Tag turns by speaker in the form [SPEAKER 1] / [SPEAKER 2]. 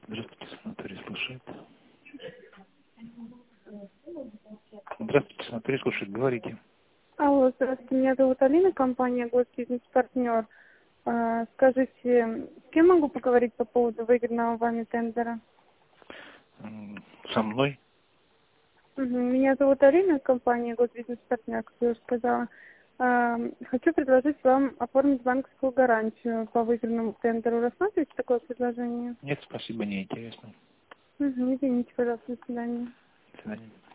[SPEAKER 1] Здравствуйте, санаторий слушает. Здравствуйте, санаторий слушает. Говорите.
[SPEAKER 2] Алло, здравствуйте, меня зовут Алина, компания «Госбизнес-партнер». Скажите, с кем могу поговорить по поводу выигранного вами тендера?
[SPEAKER 1] Со мной?
[SPEAKER 2] Меня зовут Алина, компания «Госбизнес-партнер», как я уже сказала. Хочу предложить вам оформить банковскую гарантию по выигранному тендеру. Рассматриваете такое предложение?
[SPEAKER 1] Нет, спасибо, не интересно.
[SPEAKER 2] Извините, пожалуйста, до свидания.
[SPEAKER 1] До свидания.